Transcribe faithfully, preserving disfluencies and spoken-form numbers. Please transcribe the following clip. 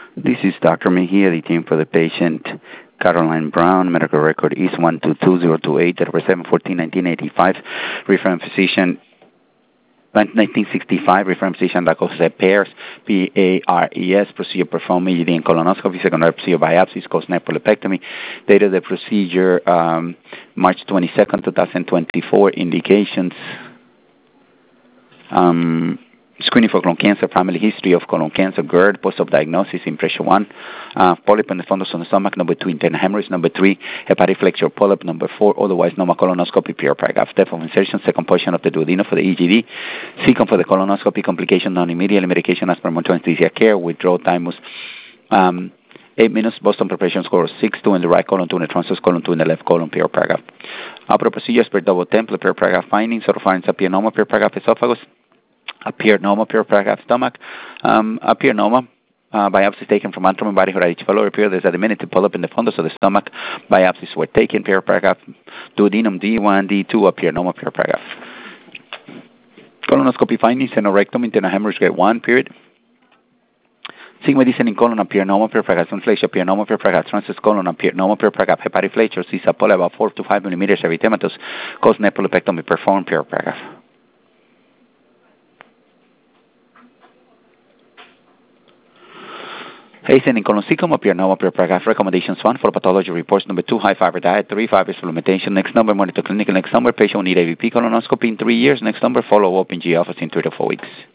This is Doctor Mejia, the team for the patient. Caroline Brown, medical record is one two two zero two eight, December seven fourteen nineteen eighty-five, referring physician nineteen sixty-five, referring physician La Jose Pares, P A R E S, procedure performed immediately in colonoscopy, secondary procedure biopsies, caused nephrolepectomy. Date of the procedure, um, March twenty-second, twenty twenty-four. Indications, um, screening for colon cancer, family history of colon cancer, GERD, post-op diagnosis, impression one, uh, polyp in the fundus on the stomach, number two, internal hemorrhage, number three, hepatic flexure polyp, number four, otherwise normal colonoscopy, pure paragraph, depth of insertion, second portion of the duodenum for the E G D, second for the colonoscopy, complication, non-immediate, medication as per monitoring anesthesia care, withdrawal time was um, eight minutes, Boston preparation score six two in the right colon, two in the transverse colon, two in the left colon, pure paragraph. Upper procedures per double template, pure paragraph findings, oropharynx appear normal, pure paragraph esophagus, appear normal, pure paragraph stomach, um, appear normal, uh, biopsies taken from abdomen, body, or each fellow appear there's a diminutive polyp in the fundus of the stomach, biopsies were taken, pure paragraph, duodenum D one, D two, appear normal, pure paragraph. Colonoscopy findings, anorectum, internal hemorrhage grade one, period. Sigma descending colon appear normal, pure paragraph, inflation appear normal, pure paragraph, transverse colon appear normal, pure paragraph, hepatic flexure, Caesar polyp about four to five millimeters, erythematous, cause nephrolepectomy performed, pure paragraph. Ascending colon appear normal, pure paragraph. Recommendations one for pathology reports. Number two, high fiber diet. Three, fiber supplementation. Next number, monitor clinical. Next number, patient will need A V P colonoscopy in three years. Next number, follow up in G office in three to four weeks.